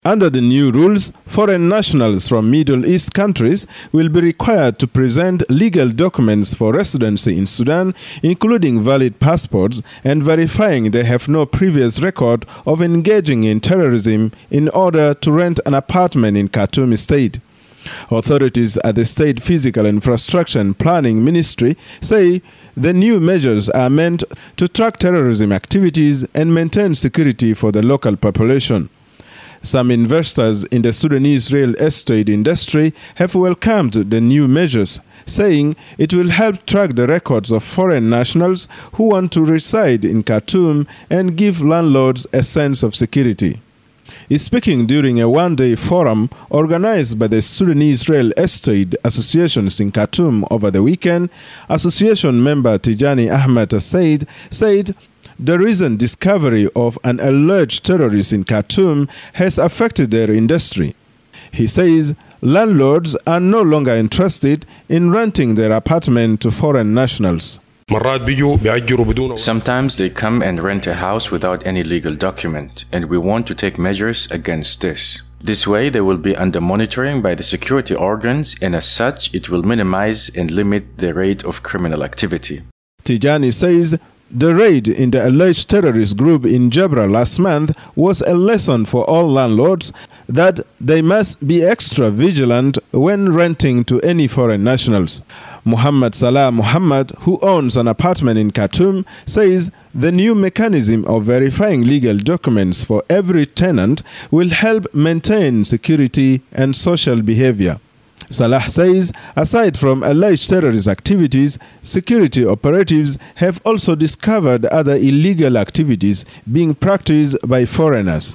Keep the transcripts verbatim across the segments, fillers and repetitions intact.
Under the new rules, foreign nationals from Middle East countries will be required to present legal documents for residency in Sudan, including valid passports, and verifying they have no previous record of engaging in terrorism in order to rent an apartment in Khartoum State. Authorities at the State Physical Infrastructure and Planning Ministry say the new measures are meant to track terrorism activities and maintain security for the local population. Some investors in the Sudanese real estate industry have welcomed the new measures, saying it will help track the records of foreign nationals who want to reside in Khartoum and give landlords a sense of security. Speaking during a one-day forum organized by the Sudanese Real Estate Associations in Khartoum over the weekend, association member Tijani Ahmed Said said the recent discovery of an alleged terrorist in Khartoum has affected their industry. He says landlords are no longer interested in renting their apartment to foreign nationals. Sometimes they come and rent a house without any legal document, and we want to take measures against this. This way they will be under monitoring by the security organs, and as such it will minimize and limit the rate of criminal activity. Tijani says the raid in the alleged terrorist group in Jabra last month was a lesson for all landlords that they must be extra vigilant when renting to any foreign nationals. Muhammad Salah Muhammad, who owns an apartment in Khartoum, says the new mechanism of verifying legal documents for every tenant will help maintain security and social behavior. Salah says, aside from alleged terrorist activities, security operatives have also discovered other illegal activities being practiced by foreigners.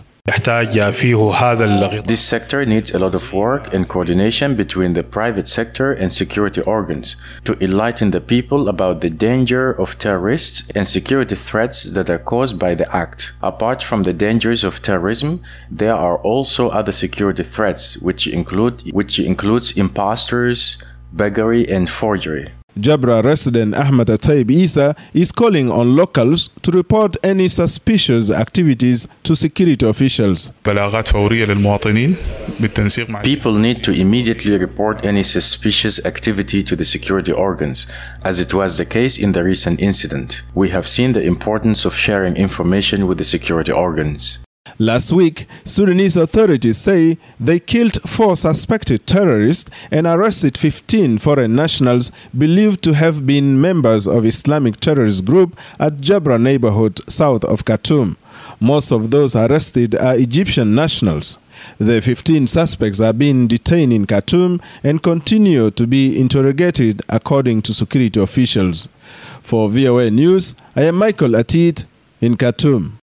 This sector needs a lot of work and coordination between the private sector and security organs to enlighten the people about the danger of terrorists and security threats that are caused by the act. Apart from the dangers of terrorism, there are also other security threats which include which includes imposters, beggary and forgery. Jabra resident Ahmed Taib Isa is calling on locals to report any suspicious activities to security officials. People need to immediately report any suspicious activity to the security organs, as it was the case in the recent incident. We have seen the importance of sharing information with the security organs. Last week, Sudanese authorities say they killed four suspected terrorists and arrested fifteen foreign nationals believed to have been members of Islamic terrorist group at Jabra neighborhood south of Khartoum. Most of those arrested are Egyptian nationals. The fifteen suspects are being detained in Khartoum and continue to be interrogated according to security officials. For V O A News, I am Michael Atit in Khartoum.